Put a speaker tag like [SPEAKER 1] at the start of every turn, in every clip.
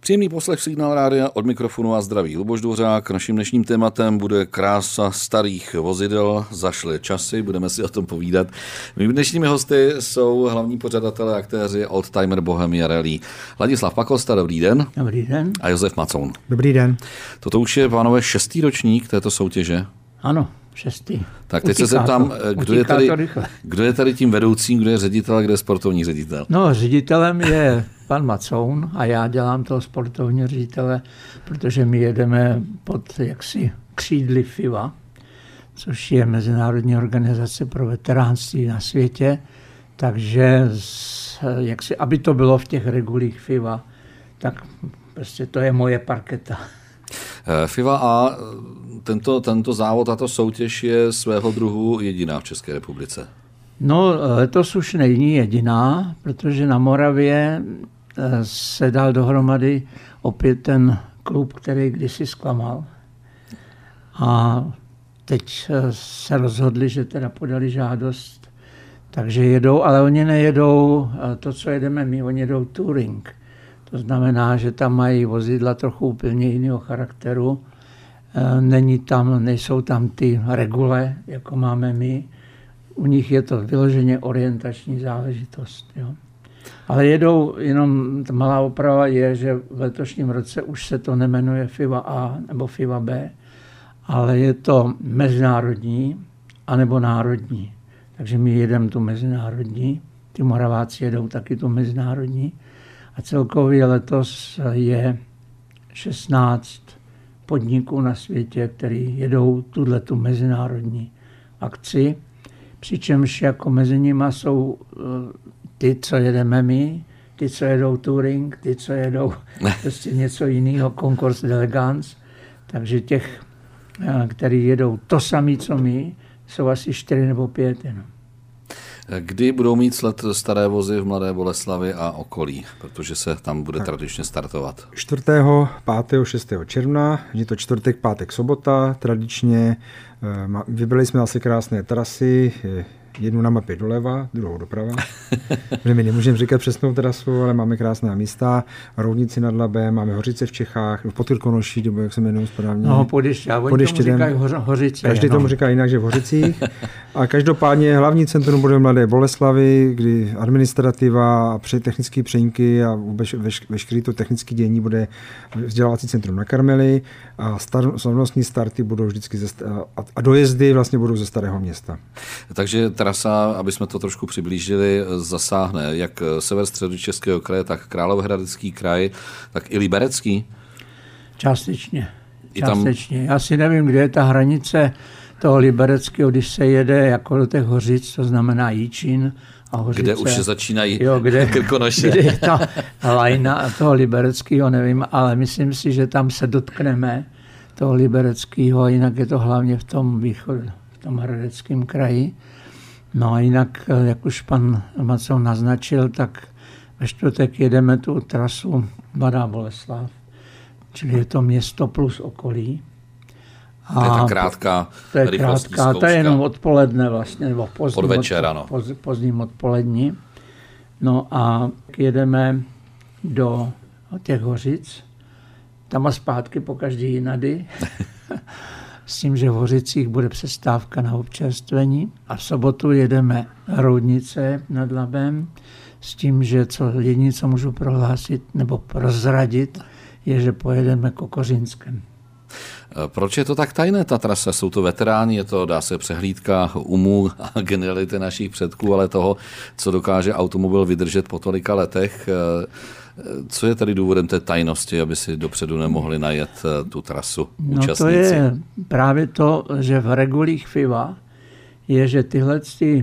[SPEAKER 1] Příjemný poslech Signál rádia, od mikrofonu a zdraví Luboš Dvořák. Naším dnešním tématem bude krása starých vozidel, zašlé časy, budeme si o tom povídat. Mými dnešními hosty jsou hlavní pořadatelé a aktéři Oldtimer Bohemia Rally. Ladislav Pakosta, dobrý den.
[SPEAKER 2] Dobrý den.
[SPEAKER 1] A Josef Macoun.
[SPEAKER 3] Dobrý den.
[SPEAKER 1] Toto už je, pánové, 6. ročník této soutěže.
[SPEAKER 2] Ano, 6.
[SPEAKER 1] Tak teď se zeptám, kdo je tady tím vedoucím, kdo je ředitel a kdo je sportovní ředitel?
[SPEAKER 2] No, ředitelem je pan Macoun a já dělám toho sportovního ředitele, protože my jedeme pod jaksi křídly FIVA, což je Mezinárodní organizace pro veteránství na světě, takže jaksi, aby to bylo v těch regulích FIVA, tak prostě to je moje parketa.
[SPEAKER 1] FIVA a tento závod, tato soutěž je svého druhu jediná v České republice.
[SPEAKER 2] No, letos už není jediná, protože na Moravě se dal dohromady opět ten klub, který kdysi zklamal. A teď se rozhodli, že teda podali žádost, takže jedou, ale oni nejedou to, co jedeme my, oni jedou touring. To znamená, že tam mají vozidla trochu úplně jiného charakteru. Nejsou tam ty regule, jako máme my. U nich je to vyloženě orientační záležitost. Jo. Ale jedou, jenom malá oprava je, že v letošním roce už se to nemenuje FIVA A nebo FIVA B, ale je to mezinárodní anebo národní. Takže my jedeme tu mezinárodní, ty Moraváci jedou taky tu mezinárodní. A celkově letos je 16 podniků na světě, který jedou tu mezinárodní akci. Přičemž jako mezi nimi jsou ty, co jedeme my, ty, co jedou touring, ty, co jedou prostě něco jiného, Concours d'Elegance. Takže těch, který jedou to samé, co my, jsou asi 4 nebo 5 jenom.
[SPEAKER 1] Kdy budou mít sled staré vozy v Mladé Boleslavi a okolí, protože se tam bude tradičně startovat?
[SPEAKER 3] 4., 5., 6. června, je to čtvrtek, pátek, sobota. Tradičně vybrali jsme asi krásné trasy, jednu na mapě doleva, druhou doprava. My nemůžeme říkat přesnou trasu, ale máme krásná místa. Roudnici nad Labem, máme Hořice v Čechách, v Podkrkonoší, nebo jak se jmenují správně.
[SPEAKER 2] No, Podyště, oni tomu říkají Hořice.
[SPEAKER 3] Každý tomu říká jinak, že v Hořicích. A každopádně hlavní centrum bude v Mladé Boleslavi, kdy administrativa a technické přejímky a veškeré to technické dění bude vzdělávací centrum na Karmeli a slavnostní starty budou vždycky a dojezdy vlastně budou ze Starého Města.
[SPEAKER 1] Takže trasa, aby jsme to trošku přiblížili, zasáhne jak sever Středočeského kraje, tak Královéhradecký kraj, tak i Liberecký?
[SPEAKER 2] Částečně. Já si nevím, kde je ta hranice toho Libereckého, když se jede jako do těch Hořic, to znamená Jičín a Hořice.
[SPEAKER 1] Kde už začínají Krkonoše.
[SPEAKER 2] Kde je ta lajna toho Libereckého, nevím, ale myslím si, že tam se dotkneme toho Libereckého, jinak je to hlavně v tom východu, v tom Hradeckém kraji. No a jinak, jak už pan Macoun naznačil, tak ve čtvrtek jedeme tu trasu Mladá Boleslav, čili je to město plus okolí.
[SPEAKER 1] A to je ta krátká rychlostní zkouška.
[SPEAKER 2] To je jenom odpoledne vlastně, nebo pozdním odpolední. No a jedeme do těch Hořic, tam a zpátky po každý jinady. S tím, že v Hořicích bude přestávka na občerstvení a v sobotu jedeme Roudnice nad Labem s tím, že jediné, co můžu prohlásit nebo prozradit, je, že pojedeme Kokořinskem.
[SPEAKER 1] Proč je to tak tajné, ta trasa? Jsou to veteráni, je to, dá se, přehlídka umů a geniality našich předků, ale toho, co dokáže automobil vydržet po tolika letech. Co je tady důvodem té tajnosti, aby si dopředu nemohli najet tu trasu účastníci?
[SPEAKER 2] No to je právě to, že v regulích FIVA je, že tyhle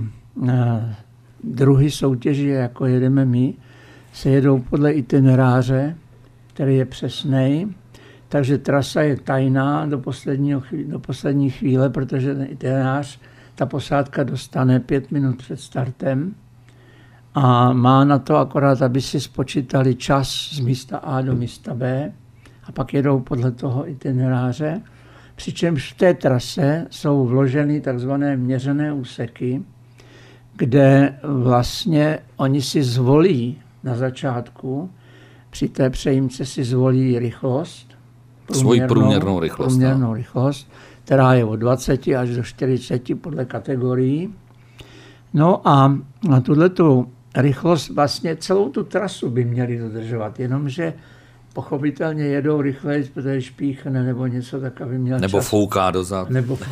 [SPEAKER 2] druhy soutěži, jako jedeme my, se jedou podle itineráře, který je přesnej, takže trasa je tajná do poslední chvíle, protože ten itinerář, ta posádka dostane 5 minut před startem a má na to akorát, aby si spočítali čas z místa A do místa B a pak jedou podle toho itineráře. Přičemž v té trase jsou vloženy takzvané měřené úseky, kde vlastně oni si zvolí na začátku, při té přejímce si zvolí rychlost.
[SPEAKER 1] Svoji průměrnou
[SPEAKER 2] rychlost, která je od 20 až do 40 podle kategorií. No a na tuhletu rychlost vlastně celou tu trasu by měli dodržovat, jenomže pochopitelně jedou rychleji, protože špíchne nebo něco, tak aby měl
[SPEAKER 1] nebo
[SPEAKER 2] čas.
[SPEAKER 1] Fouká dozad.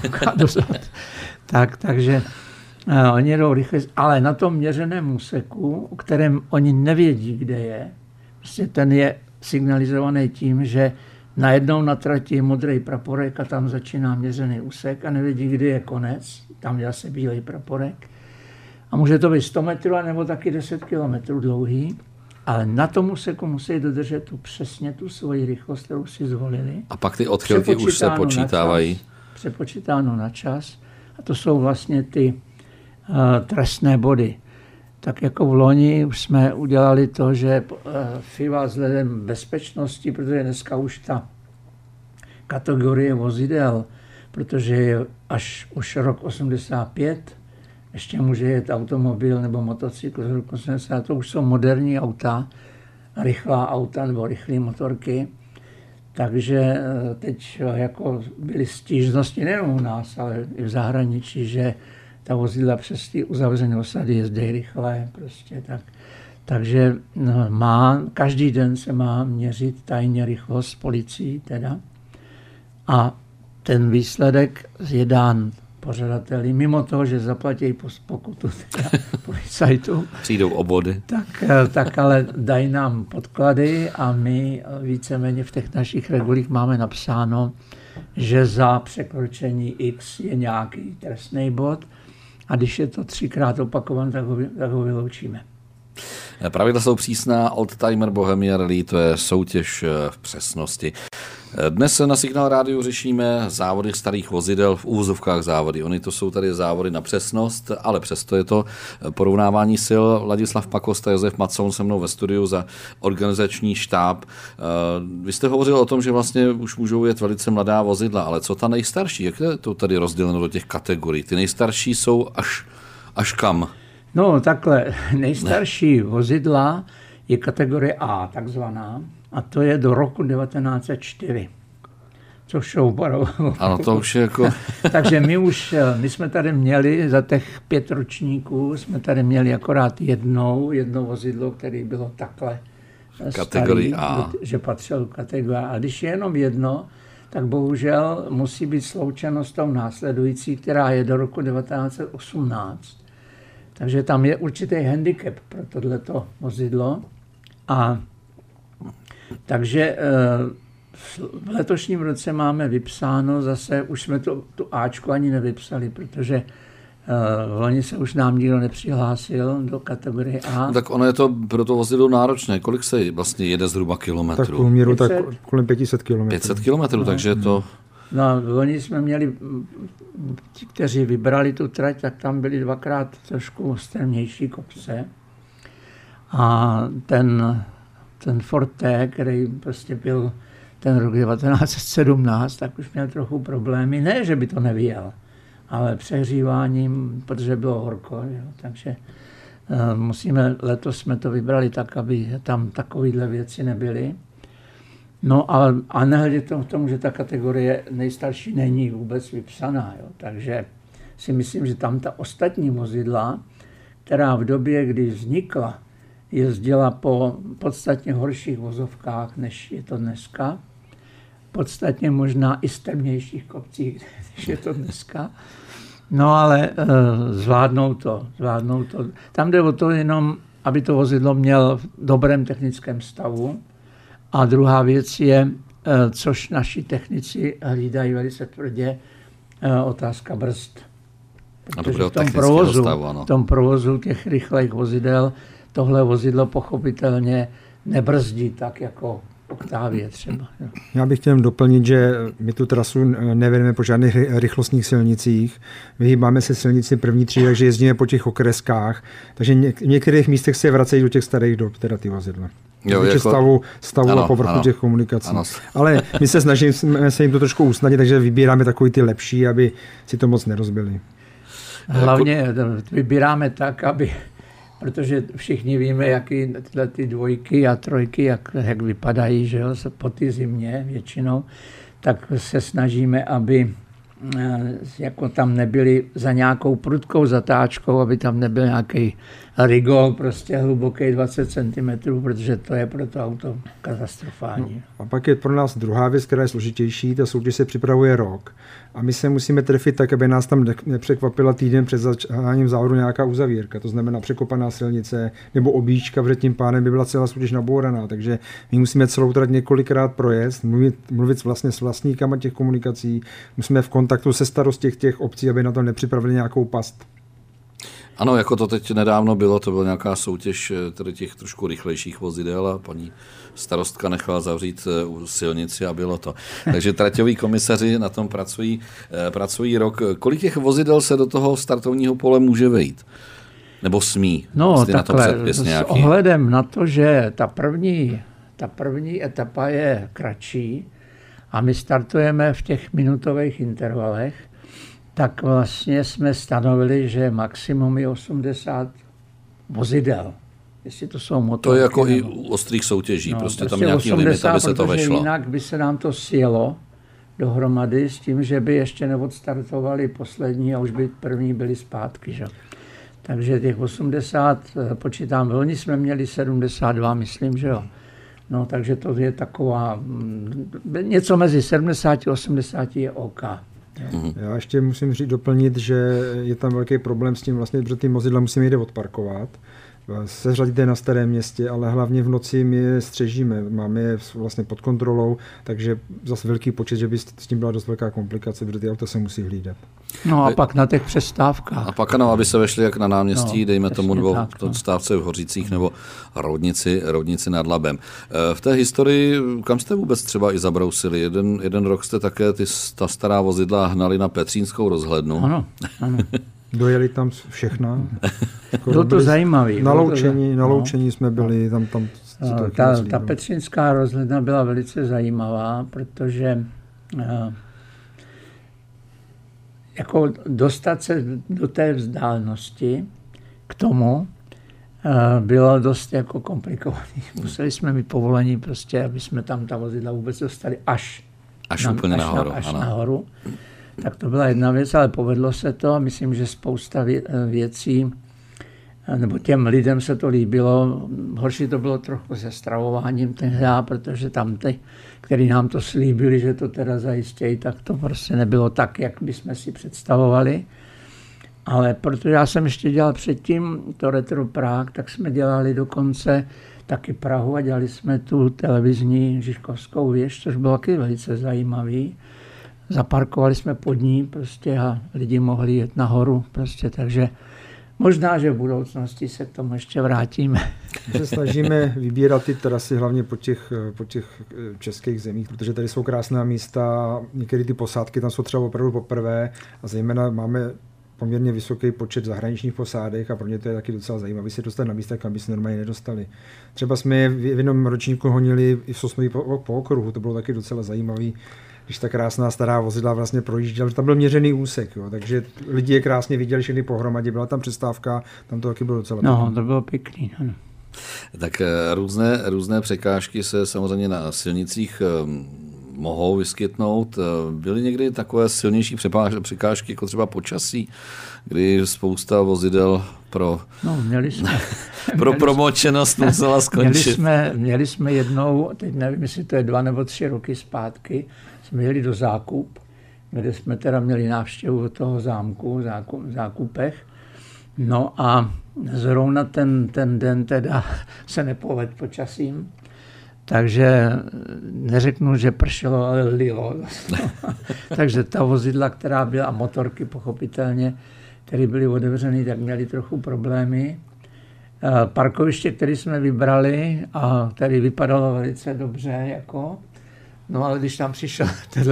[SPEAKER 2] Takže oni jedou rychleji, ale na tom měřeném úseku, o kterém oni nevědí, kde je, prostě ten je signalizovaný tím, že najednou na trati je modrý praporek a tam začíná měřený úsek a nevědí, kdy je konec, tam je zase bílej praporek. A může to být 100 metrů, nebo taky 10 kilometrů dlouhý, ale na tom úseku musí dodržet přesně tu svoji rychlost, kterou si zvolili.
[SPEAKER 1] A pak ty odchylky už se počítávají.
[SPEAKER 2] Přepočítáno na čas. A to jsou vlastně ty trestné body. Tak jako v loni už jsme udělali to, že FIVA vzhledem bezpečnosti, protože dneska už ta kategorie vozidel, protože je až už rok 85, ještě může jet automobil nebo motocykl z roku 80, to už jsou moderní auta, rychlá auta nebo rychlé motorky. Takže teď jako byly stížnosti nejen u nás, ale i v zahraničí, že ta vozidla přes ty uzavřené osady jezdí rychle. Prostě tak. Takže každý den se má měřit tajně rychlost policií teda. A ten výsledek je dán pořadateli, mimo toho, že zaplatí pokutu policajtu.
[SPEAKER 1] Přijdou obody.
[SPEAKER 2] Tak ale dají nám podklady a my víceméně v těch našich regulích máme napsáno, že za překročení X je nějaký trestný bod a když je to 3krát opakované, tak ho vyloučíme.
[SPEAKER 1] Pravidla jsou přísná, Oldtimer Bohemia Rally, to je soutěž v přesnosti. Dnes na Signál rádiu řešíme závody starých vozidel, v úvozovkách závody. Oni to jsou tady závody na přesnost, ale přesto je to porovnávání sil. Ladislav Pakosta, Josef Macoun se mnou ve studiu za organizační štáb. Vy jste hovořil o tom, že vlastně už můžou jet velice mladá vozidla, ale co ta nejstarší? Jak je to tady rozděleno do těch kategorií? Ty nejstarší jsou až kam?
[SPEAKER 2] No takhle, nejstarší vozidla je kategorie A, takzvaná, a to je do roku 1904. Což jsou
[SPEAKER 1] ano, to už je jako...
[SPEAKER 2] Takže my jsme tady měli, za těch 5 ročníků, jsme tady měli akorát jedno vozidlo, které bylo takhle
[SPEAKER 1] kategorii
[SPEAKER 2] starý,
[SPEAKER 1] A.
[SPEAKER 2] že patřil kategorii A. A když je jenom jedno, tak bohužel musí být sloučeno s tou následující, která je do roku 1918. Takže tam je určitý handicap pro tohleto vozidlo. A takže v letošním roce máme vypsáno zase, už jsme tu Ačku ani nevypsali, protože v loni se už nám nikdo nepřihlásil do kategorie A.
[SPEAKER 1] No, tak ono je to pro to vozidlo náročné. Kolik se vlastně jede zhruba kilometrů?
[SPEAKER 3] Tak průměru tak kolem 500 kilometrů.
[SPEAKER 1] 500 kilometrů, takže to...
[SPEAKER 2] No, v loni jsme měli, ti, kteří vybrali tu trať, tak tam byly 2krát trošku strmější kopce. A ten Ford T, který prostě byl ten rok 1917, tak už měl trochu problémy. Ne, že by to nevyjel, ale přehříváním, protože bylo horko. Jo. Takže letos jsme to vybrali tak, aby tam takovéhle věci nebyly. No a nehledě k tomu, že ta kategorie nejstarší není vůbec vypsaná. Jo. Takže si myslím, že tam ta ostatní vozidla, která v době, kdy vznikla, jezdila po podstatně horších vozovkách, než je to dneska. Podstatně možná i strmějších kopcích, než je to dneska. No ale zvládnou to. Tam jde o to jenom, aby to vozidlo mělo v dobrém technickém stavu. A druhá věc je, což naši technici hlídají velice tvrdě, otázka brzd. Protože v tom provozu těch rychlých vozidel tohle vozidlo pochopitelně nebrzdí tak jako Octavie třeba.
[SPEAKER 3] Já bych chtěl doplnit, že my tu trasu nevedeme po žádných rychlostních silnicích. Vyhýbáme se silnici první třídy, takže jezdíme po těch okreskách. Takže v některých místech se vracejí do těch starých dob, teda ty vozidla.
[SPEAKER 1] Jo, jako...
[SPEAKER 3] stavu a povrchu těch komunikací. Ano. Ale my se snažíme se jim to trošku usnadnit, takže vybíráme takový ty lepší, aby si to moc nerozbili.
[SPEAKER 2] Hlavně vybíráme tak, aby protože všichni víme, jaký tyhle ty dvojky a trojky, jak vypadají, že jo, po ty zimě většinou, tak se snažíme, aby jako tam nebyli za nějakou prudkou zatáčkou, aby tam nebyl nějaký rigol prostě hluboký 20 cm, protože to je pro to auto katastrofální.
[SPEAKER 3] No, a pak je pro nás druhá věc, která je složitější, ta soutěž se připravuje rok. A my se musíme trefit tak, aby nás tam nepřekvapila týden před začáním závodu nějaká uzavírka. To znamená překopaná silnice nebo objížďka, protože tím pádem by byla celá soutěž nabouraná. Takže my musíme celou trať několikrát projet, mluvit vlastně s vlastníkama těch komunikací, musíme v kontaktu se starosty těch obcí, aby na to nepřipravili nějakou past.
[SPEAKER 1] Ano, jako to teď nedávno bylo, to byla nějaká soutěž tedy těch trošku rychlejších vozidel a paní starostka nechala zavřít silnici a bylo to. Takže traťoví komisaři na tom pracují rok. Kolik těch vozidel se do toho startovního pole může vejít? Nebo smí?
[SPEAKER 2] No takhle, s ohledem na to, že ta první etapa je kratší a my startujeme v těch minutových intervalech, tak vlastně jsme stanovili, že maximum je 80 vozidel. Jestli to jsou motorky.
[SPEAKER 1] To je jako i u ostrých soutěží, no, prostě tam nějaký 80, limit, aby se to vešlo.
[SPEAKER 2] Jinak by se nám to sjelo dohromady s tím, že by ještě neodstartovali poslední a už by první byli zpátky. Že? Takže těch 80, počítám, loni jsme měli 72, myslím, že jo. No, takže to je taková, něco mezi 70 a 80 je OK.
[SPEAKER 3] Já ještě musím doplnit, že je tam velký problém s tím vlastně, protože ty vozidla musíme jde odparkovat. Seřadit je na Starém Městě, ale hlavně v noci my je střežíme, máme je vlastně pod kontrolou, takže zase velký počet, že by s tím byla dost velká komplikace, protože ty auta se musí hlídat.
[SPEAKER 2] No a pak na těch přestávkách.
[SPEAKER 1] A pak ano, aby se vešli jak na náměstí, dejme tomu nebo v stávce v Hořících nebo Roudnici nad Labem. V té historii, kam jste vůbec třeba i zabrousili? Jeden rok jste také ta stará vozidla hnali na Petřínskou rozhlednu.
[SPEAKER 2] Ano.
[SPEAKER 3] Dojeli tam všechna.
[SPEAKER 2] Bylo to zajímavé.
[SPEAKER 3] Na loučení jsme byli.
[SPEAKER 2] Ta Petřínská rozhledna byla velice zajímavá, protože jako dostat se do té vzdálenosti k tomu bylo dost jako komplikovaný. Museli jsme mít povolení prostě, aby jsme tam ta vozidla vůbec dostali až nahoru. Tak to byla jedna věc, ale povedlo se to a myslím, že spousta věcí, nebo těm lidem se to líbilo. Horší to bylo trochu se stravováním tehdy, protože tam ty, kteří nám to slíbili, že to teda zajistějí, tak to prostě nebylo tak, jak bychom si představovali. Ale protože já jsem ještě dělal předtím to Retro Prague, tak jsme dělali dokonce taky Prahu a dělali jsme tu televizní Žižkovskou věž, což bylo taky velice zajímavý. Zaparkovali jsme pod ní prostě a lidi mohli jet nahoru prostě, takže možná, že v budoucnosti se k tomu ještě vrátíme.
[SPEAKER 3] My se snažíme vybírat ty trasy hlavně po těch českých zemích, protože tady jsou krásná místa, některé ty posádky tam jsou třeba opravdu poprvé a zejména máme poměrně vysoký počet zahraničních posádek a pro ně to je taky docela zajímavé se dostat na místa, kam by se normálně nedostali. Třeba jsme je v jednom ročníku honili i v Sosnoví po okruhu, to bylo taky docela zajímavé, když ta krásná stará vozidla vlastně projížděla, tam byl měřený úsek, jo, takže lidi je krásně viděli všechny pohromadě, byla tam přestávka, tam to taky bylo docela pěkný.
[SPEAKER 2] No, to bylo pěkný. Ano.
[SPEAKER 1] Tak různé překážky se samozřejmě na silnicích mohou vyskytnout. Byly někdy takové silnější překážky, jako třeba počasí, kdy spousta vozidel pro promočenost musela skončit?
[SPEAKER 2] Měli jsme jednou, teď nevím, jestli to je 2 nebo 3 roky zpátky, jsme jeli do Zákup, kde jsme teda měli návštěvu od toho zámku, v Zákupech. No a zrovna ten den teda se nepovedl počasím, takže neřeknu, že pršelo, ale lilo. Takže ta vozidla, která byla, a motorky pochopitelně, které byly otevřené, tak měly trochu problémy. Parkoviště, které jsme vybrali a které vypadalo velice dobře, no ale když tam přišel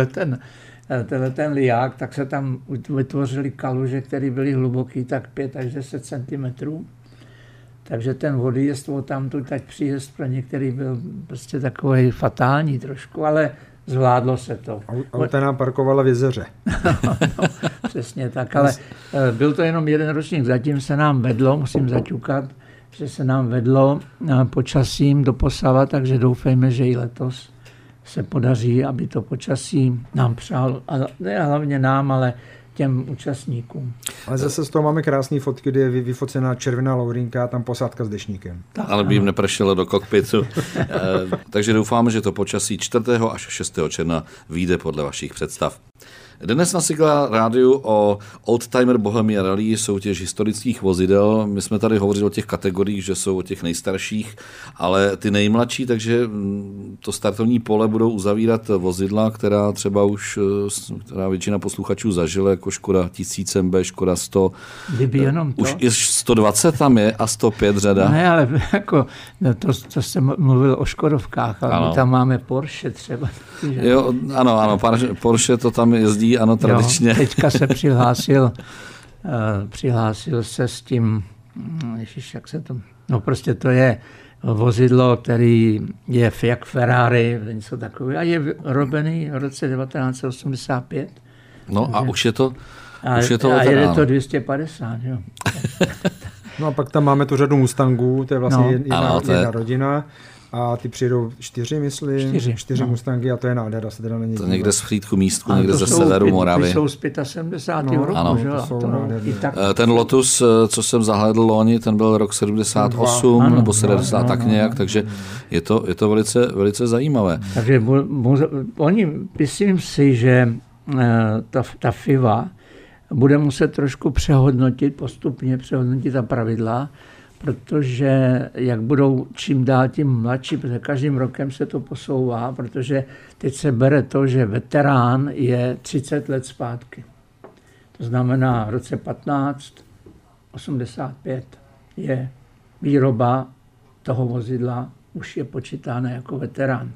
[SPEAKER 2] ten liák, tak se tam vytvořily kaluže, které byly hluboký tak 5 až 10 cm. Takže ten odjezd odtamtud, tak příjezd pro některý byl prostě takový fatální trošku, ale zvládlo se to.
[SPEAKER 3] Auta nám parkovala v jezeře.
[SPEAKER 2] No, přesně tak, ale byl to jenom jeden ročník. Zatím se nám vedlo, musím zaťukat, že se nám vedlo počasím doposava, takže doufejme, že i letos se podaří, aby to počasí nám přálo, a ne hlavně nám, ale těm účastníkům.
[SPEAKER 3] Ale zase z toho máme krásné fotky, kde je vyfocená červená Laurinka, tam posádka s deštníkem.
[SPEAKER 1] Ale by jim nepršelo do kokpitu. Takže doufáme, že to počasí 4. až 6. června vyjde podle vašich představ. Dnes na Sigla rádiu o Oldtimer Bohemia Rally, soutěž historických vozidel. My jsme tady hovořili o těch kategoriích, že jsou o těch nejstarších, ale ty nejmladší, takže to startovní pole budou uzavírat vozidla, která třeba už, která většina posluchačů zažila, jako Škoda 1000 MB, Škoda 100.
[SPEAKER 2] Kdyby jenom to.
[SPEAKER 1] Už i 120 tam je a 105 řada.
[SPEAKER 2] Ne, ale jako, to jsem mluvil o Škodovkách, ale
[SPEAKER 1] ano.
[SPEAKER 2] My tam máme Porsche třeba.
[SPEAKER 1] Jo, ano, Porsche to tam jezdí, ano, tradičně.
[SPEAKER 2] Jo, teďka se přihlásil se s tím, jak se to, no prostě to je vozidlo, který je jak Ferrari, něco takového, a je robený v roce 1985.
[SPEAKER 1] No a už je to
[SPEAKER 2] a jede to 250, jo.
[SPEAKER 3] No a pak tam máme tu řadu Mustangů, to je vlastně jedna rodina. A ty přijedou 4, myslím. 4 Mustangy a to je nádhera. Se teda není
[SPEAKER 1] to někde z Frýdku místku, někde ze severu Moravy.
[SPEAKER 2] Ty jsou z 75. roku,
[SPEAKER 1] ano.
[SPEAKER 2] že?
[SPEAKER 1] Ten Lotus, co jsem zahlédl loni, ten byl rok 78 ano, nebo 70 tak nějak, takže je to velice, velice zajímavé.
[SPEAKER 2] Takže oni, myslím si, že ta FIVA bude muset trošku postupně přehodnotit ta pravidla, protože jak budou čím dál tím mladší, protože každým rokem se to posouvá, protože teď se bere to, že veterán je 30 let zpátky. To znamená v roce 1585 je výroba toho vozidla už je počítána jako veterán.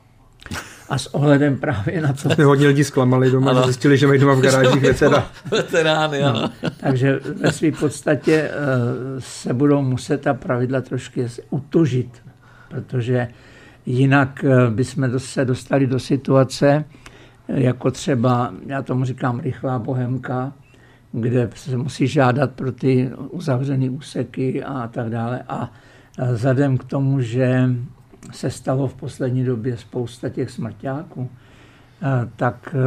[SPEAKER 2] A s ohledem právě na to...
[SPEAKER 3] Jsme hodně lidí zklamali doma, že zjistili, že mají doma v garážích
[SPEAKER 1] veterány. Ano.
[SPEAKER 2] Takže ve své podstatě se budou muset ta pravidla trošku utužit, protože jinak bychom se dostali do situace, jako třeba, já tomu říkám rychlá bohemka, kde se musí žádat pro ty uzavřené úseky a tak dále. A vzhledem k tomu, že se stalo v poslední době spousta těch smrťáků, tak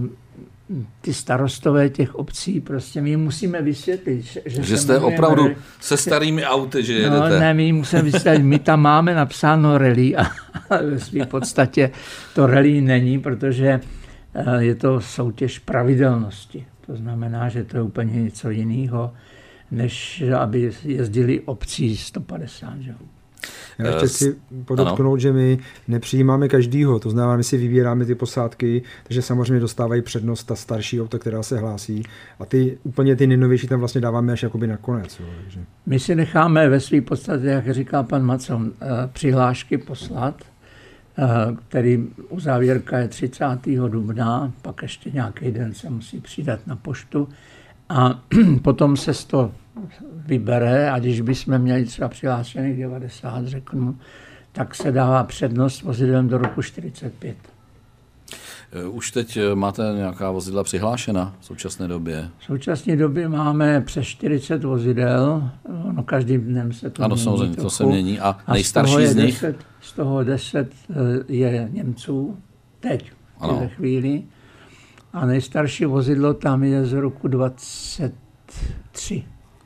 [SPEAKER 2] ty starostové těch obcí, prostě my jim musíme vysvětlit,
[SPEAKER 1] že jste opravdu se starými auty, že jedete.
[SPEAKER 2] No, ne, my jim musíme vysvětlit, my tam máme napsáno rally a ve své podstatě to rally není, protože je to soutěž pravidelnosti. To znamená, že to je úplně něco jiného, než aby jezdili obcí 150. Že?
[SPEAKER 3] Já ještě chci podotknout, že my nepřijímáme každýho, to znamená, my si vybíráme ty posádky, takže samozřejmě dostávají přednost ta starší auta, která se hlásí a úplně ty nejnovější tam vlastně dáváme až jakoby nakonec. Jo, takže.
[SPEAKER 2] My si necháme ve své podstatě, jak říká pan Macon, přihlášky poslat, který uzávěrka je 30. dubna, pak ještě nějaký den se musí přidat na poštu a potom se to vybere a když bychom měli třeba přihlášených 90, řeknu, tak se dává přednost vozidlem do roku 45.
[SPEAKER 1] Už teď máte nějaká vozidla přihlášena v současné době?
[SPEAKER 2] V současné době máme přes 40 vozidel, no každým dnem se to
[SPEAKER 1] ano,
[SPEAKER 2] mění.
[SPEAKER 1] Ano, samozřejmě, to se mění. A nejstarší z nich?
[SPEAKER 2] Z toho 10 je Němců, teď, v této chvíli. A nejstarší vozidlo tam je z roku 23.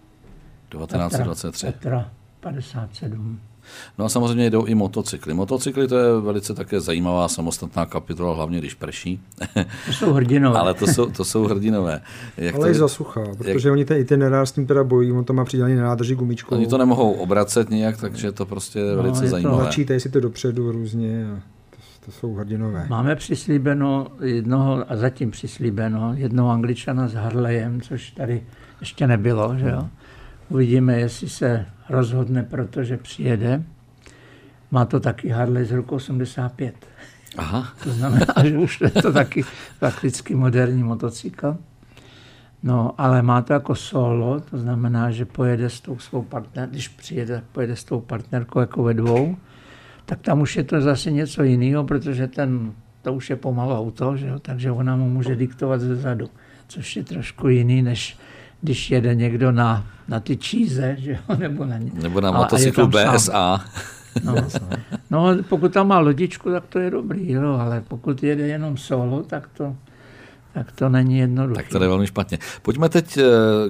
[SPEAKER 1] 1923.
[SPEAKER 2] Petra 57.
[SPEAKER 1] No a samozřejmě jdou i motocykly. Motocykly to je velice také zajímavá samostatná kapitola, hlavně když prší.
[SPEAKER 2] To jsou hrdinové.
[SPEAKER 1] Ale to jsou hrdinové.
[SPEAKER 3] Ale i za sucha, protože oni ten itinerář s tím teda bojí, on to má přidělaný na nádrži gumičkou.
[SPEAKER 1] Oni to nemohou obracet nějak, takže to prostě je velice zajímavé.
[SPEAKER 3] Načítají si to dopředu různě a to jsou hrdinové.
[SPEAKER 2] Máme přislíbeno jednoho, a zatím přislíbeno, jednoho Angličana s Harleyem, což tady ještě nebylo, že jo. Uvidíme, jestli se rozhodne, protože přijede. Má to taky Harley z roku 85.
[SPEAKER 1] Aha.
[SPEAKER 2] To znamená, že už je to taky prakticky moderní motocykl. No, ale má to jako solo, to znamená, že pojede s tou svou partnerkou, když přijede, pojede s tou partnerkou jako ve dvou, tak tam už je to zase něco jiného, protože to už je pomalu auto, že jo? Takže ona mu může diktovat ze zadu, což je trošku jiný, než když jede někdo na ty číze, že jo,
[SPEAKER 1] nebo na motocyklu BSA.
[SPEAKER 2] No, pokud tam má lodičku, tak to je dobrý, jo, ale pokud jede jenom solo, tak to není jednoduché.
[SPEAKER 1] Tak to je velmi špatně. Pojďme teď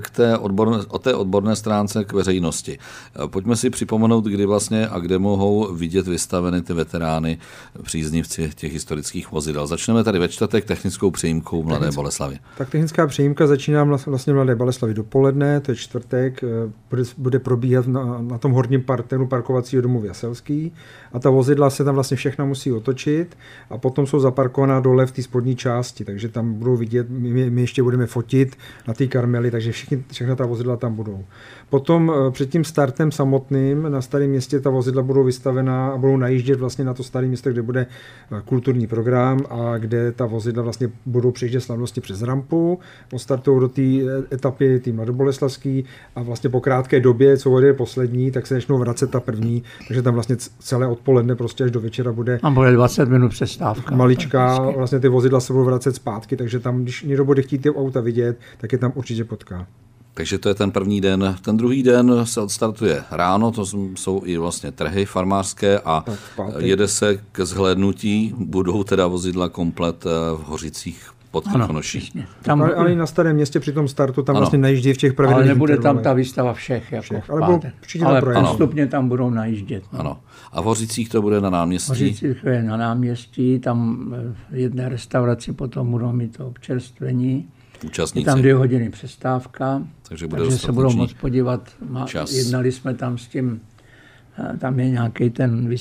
[SPEAKER 1] o té odborné stránce k veřejnosti. Pojďme si připomenout, kdy vlastně a kde mohou vidět vystaveny ty veterány, příznivci těch historických vozidel. Začneme tady ve čtvrtek technickou přijímkou v Mladé Boleslavi.
[SPEAKER 3] Tak technická přijímka začíná vlastně v Mladé Boleslavi dopoledne, to je čtvrtek, bude probíhat na tom horním parternu parkovacího domu Jaselský a ta vozidla se tam vlastně všechna musí otočit a potom jsou zaparkovaná dole v té spodní části, takže tam budou vidět, my ještě budeme fotit na té Karmely, takže všechna ta vozidla tam budou. Potom před tím startem samotným na Starém Městě ta vozidla budou vystavená a budou najíždět vlastně na to Staré Město, kde bude kulturní program a kde ta vozidla vlastně budou přejíždět slavnosti přes rampu, odstartují do té etapy tý mladoboleslavský a vlastně po krátké době, co bude poslední, tak se začnou vracet ta první, takže tam vlastně celé odpoledne prostě až do večera bude.
[SPEAKER 2] Tam bude 20 minut přestávka.
[SPEAKER 3] Maličká, vlastně ty vozidla se budou vracet zpátky, takže tam, když někdo bude chtít ty auta vidět, tak je tam určitě potká.
[SPEAKER 1] Takže to je ten první den. Ten druhý den se odstartuje ráno, to jsou i vlastně trhy farmářské a jede se ke zhlédnutí. Budou teda vozidla komplet v Hořicích pod Krkonoší.
[SPEAKER 3] Ale i na Starém Městě při tom startu tam vlastně najíždí v těch pravidelných
[SPEAKER 2] Ale nebude
[SPEAKER 3] intervalech.
[SPEAKER 2] tam ta výstava všech, jako v pátek.
[SPEAKER 3] Ale
[SPEAKER 2] postupně tam budou najíždět. No.
[SPEAKER 1] Ano. A v Hořicích to bude na náměstí?
[SPEAKER 2] V Hořicích je na náměstí, tam v jedné restauraci potom budou mít to občerstvení.
[SPEAKER 1] Účastníci.
[SPEAKER 2] Je tam 2 hodiny přestávka,
[SPEAKER 1] takže
[SPEAKER 2] se budou moct podívat. Jednali jsme tam s tím, tam je nějaký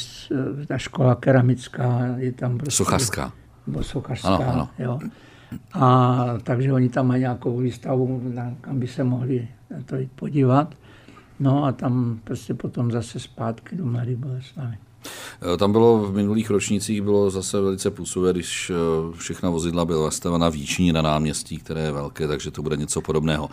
[SPEAKER 2] ta škola keramická, je tam prostě...
[SPEAKER 1] Sochařská.
[SPEAKER 2] Nebo sochařská, ano. Jo. A takže oni tam mají nějakou výstavu, kam by se mohli to jít podívat. No a tam prostě potom zase zpátky do Mladé Boleslavi.
[SPEAKER 1] Tam bylo v minulých ročnících zase velice působivé, když všechna vozidla byla vystavena v Jíčíně na náměstí, které je velké, takže to bude něco podobného.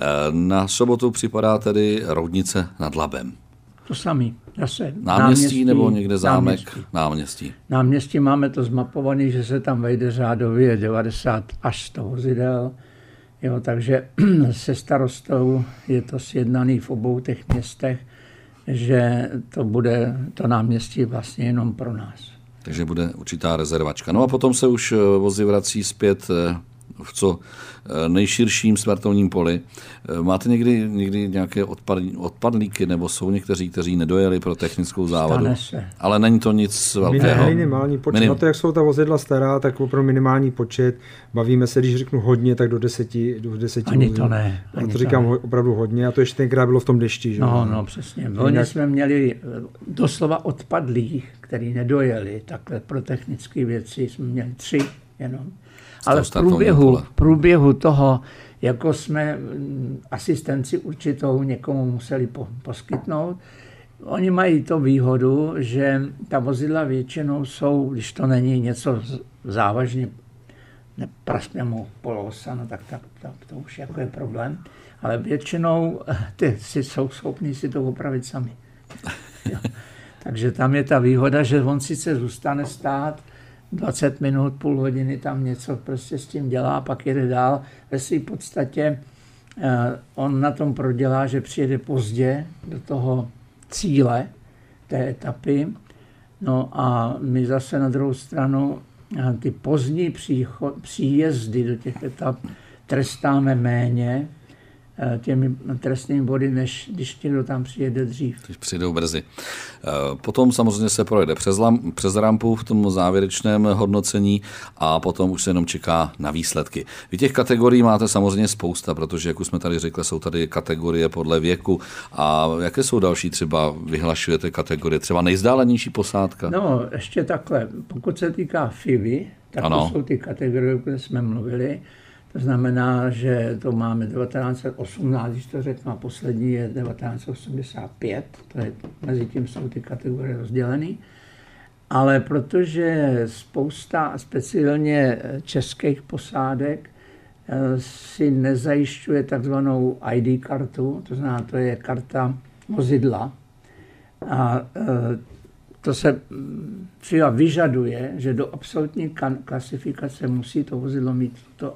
[SPEAKER 1] Na sobotu připadá tedy Roudnice nad Labem.
[SPEAKER 2] To samý. Zase
[SPEAKER 1] náměstí nebo někde zámek? Náměstí.
[SPEAKER 2] Náměstí máme to zmapované, že se tam vejde řádově 90 až 100 vozidel. Jo, takže se starostou je to sjednaný v obou těch městech, že to bude to náměstí vlastně jenom pro nás.
[SPEAKER 1] Takže bude určitá rezervačka. No a potom se už vozy vrací zpět v co nejširším startovním poli. Máte někdy nějaké odpadlíky, nebo jsou někteří, kteří nedojeli pro technickou závadu? Ale není to nic velkého.
[SPEAKER 3] Minimální počet. Na to, jak jsou ta vozidla stará, tak opravdu minimální počet. Bavíme se, když řeknu hodně, tak do 10
[SPEAKER 2] Ani to ne.
[SPEAKER 3] Já to říkám opravdu hodně. A to ještě tenkrát bylo v tom dešti. Že?
[SPEAKER 2] No, přesně. Oni jsme měli doslova odpadlých, který nedojeli. Takhle pro technické věci jsme měli 3 jenom. Ale v průběhu toho, jako jsme asistenci určitou někomu museli poskytnout, oni mají to výhodu, že ta vozidla většinou jsou, když to není něco závažně neprašnému polosa, no tak to už jako je problém, ale většinou ty jsou schopní si to opravit sami. Takže tam je ta výhoda, že on sice zůstane stát 20 minut, půl hodiny tam něco prostě s tím dělá, pak jede dál. Ve své podstatě on na tom prodělá, že přijede pozdě do toho cíle té etapy. No a my zase na druhou stranu ty pozdní příjezdy do těch etap trestáme méně těmi trestnými body, než když někdo tam přijede dřív.
[SPEAKER 1] Když přijdou brzy. Potom samozřejmě se projede přes rampu v tom závěrečném hodnocení a potom už se jenom čeká na výsledky. Vy těch kategorií máte samozřejmě spousta, protože, jak už jsme tady řekli, jsou tady kategorie podle věku. A jaké jsou další třeba, vyhlašujete kategorie, třeba nejvzdálenější posádka?
[SPEAKER 2] No, ještě takhle. Pokud se týká FIVy, tak to jsou ty kategorie, o které jsme mluvili. To znamená, že to máme 1918, když to řeknu, a poslední je 1985, to je, mezi tím jsou ty kategorie rozdělené. Ale protože spousta speciálně českých posádek si nezajišťuje takzvanou ID kartu, to znamená, to je karta vozidla. A to se vyžaduje, že do absolutní klasifikace musí to vozidlo mít to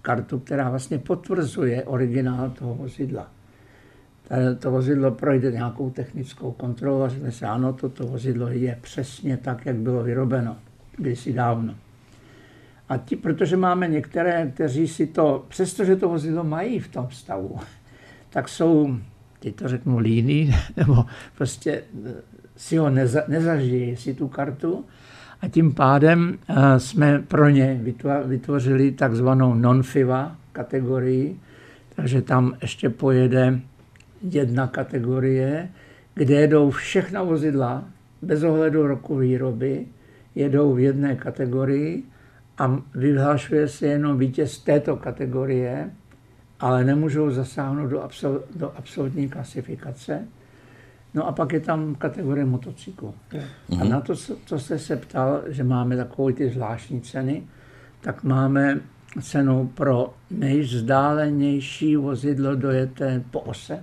[SPEAKER 2] kartu, která vlastně potvrzuje originál toho vozidla. To vozidlo projde nějakou technickou kontrolu a řekne se, ano, toto vozidlo je přesně tak, jak bylo vyrobeno kdysi dávno. A protože máme některé, kteří si to, přestože to vozidlo mají v tom stavu, tak jsou, teď to řeknu, líní, nebo prostě si ho nezažijí si tu kartu. A tím pádem jsme pro ně vytvořili takzvanou non-FIVA kategorii, takže tam ještě pojede jedna kategorie, kde jedou všechna vozidla, bez ohledu roku výroby, jedou v jedné kategorii a vyhlašuje se jenom vítěz této kategorie, ale nemůžou zasáhnout do absolutní klasifikace. No a pak je tam kategorie motocyklu. A na to, co jste se ptal, že máme takové ty zvláštní ceny, tak máme cenu pro nejvzdálenější vozidlo dojeté po ose,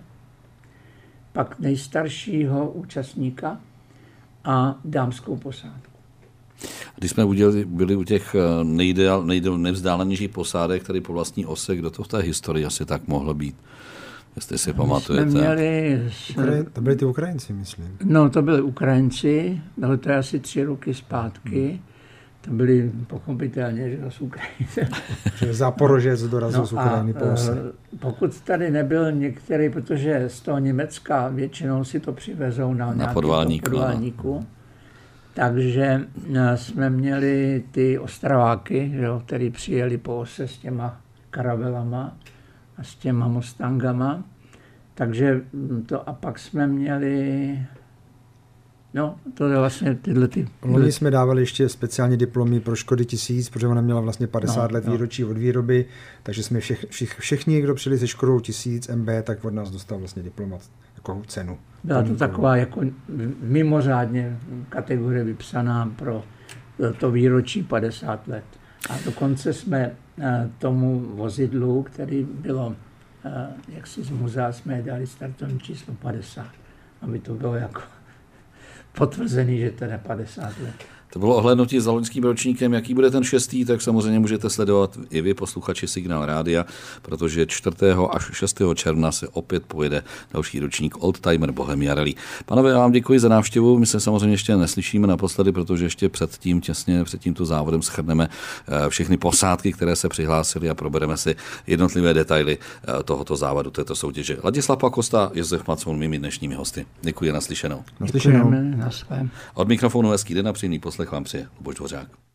[SPEAKER 2] pak nejstaršího účastníka a dámskou posádku.
[SPEAKER 1] Když jsme byli u těch nejvzdálenějších posádek, tady po vlastní ose, kdo to v té historii asi tak mohlo být? Jestli si pamatujete.
[SPEAKER 3] To byli ty Ukrajinci, myslím.
[SPEAKER 2] No, to byli Ukrajinci, bylo to asi 3 roky zpátky. To byli pochopitelně, že z Ukrajiny.
[SPEAKER 3] Záporožec dorazil z Ukrajiny po ose.
[SPEAKER 2] Pokud tady nebyl některý, protože z toho Německa většinou si to přivezou na podválníku. Takže jsme měli ty Ostraváky, který přijeli po ose s těma karavelama a s těma Mustangama. Takže to a pak jsme měli, no to je vlastně tyhle ty.
[SPEAKER 3] Loni jsme dávali ještě speciálně diplomy pro Škody 1000, protože ona měla vlastně 50 let výročí od výroby, takže jsme všichni, kdo přijeli se Škodou 1000 MB, tak od nás dostal vlastně diplomat jako cenu.
[SPEAKER 2] Byla to taková jako mimořádně kategorie vypsaná pro to výročí 50 let. A dokonce jsme tomu vozidlu, který bylo jaksi z muzea, jsme dali startovní číslo 50, aby to bylo jako potvrzený, že to je 50 let.
[SPEAKER 1] To bylo ohlédnutí za loňským ročníkem. Jaký bude ten 6., tak samozřejmě můžete sledovat i vy, posluchači Signál Rádia, protože 4. až 6. června se opět pojede další ročník Oldtimer Bohemia Rally. Panové, já vám děkuji za návštěvu. My se samozřejmě ještě neslyšíme naposledy, protože ještě těsně před tímto závodem shrneme všechny posádky, které se přihlásily a probereme si jednotlivé detaily tohoto závodu, této soutěže. Ladislav Pakosta, Josef Macmoun, mými dnešními hosty. Děkuji, naslyšenou.
[SPEAKER 2] Děkujeme,
[SPEAKER 1] Od mikrofonu hezký den a příjemný poslech vám přeje Luboš Dvořák.